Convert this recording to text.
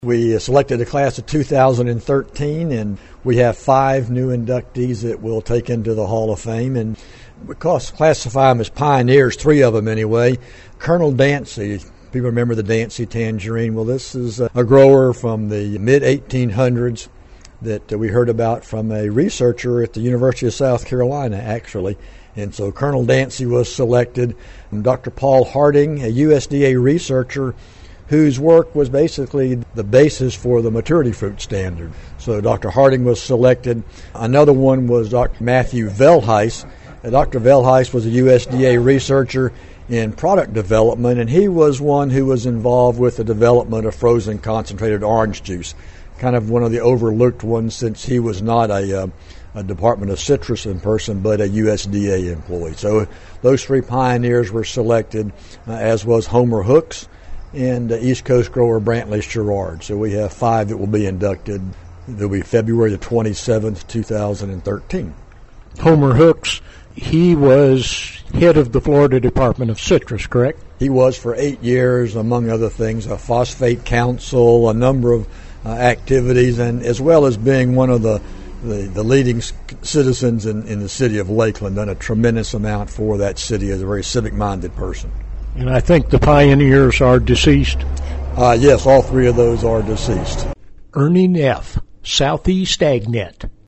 We selected a class of 2013, and we have 5 new inductees that we'll take into the Hall of Fame. And we classify them as pioneers, 3 of them anyway. Colonel Dancy, people remember the Dancy tangerine. Well, this is a grower from the mid-1800s that we heard about from a researcher at the University of South Carolina, actually. And so Colonel Dancy was selected. And Dr. Paul Harding, a USDA researcher, whose work was basically the basis for the maturity fruit standard. So Dr. Harding was selected. Another one was Dr. Matthew Velheis. Dr. Velheis was a USDA researcher in product development, and he was one who was involved with the development of frozen concentrated orange juice, kind of one of the overlooked ones since he was not a Department of Citrus in person, but a USDA employee. So those 3 pioneers were selected, as was Homer Hooks and East Coast grower Brantley Sherrard. So we have 5 that will be inducted. They'll be February the 27th, 2013. Homer Hooks, he was head of the Florida Department of Citrus, correct? He was for 8 years, among other things, a phosphate council, a number of activities, and as well as being one of the leading citizens in the city of Lakeland, done a tremendous amount for that city as a very civic-minded person. And I think the pioneers are deceased? Yes, all 3 of those are deceased. Ernie Neff, Southeast AgNet.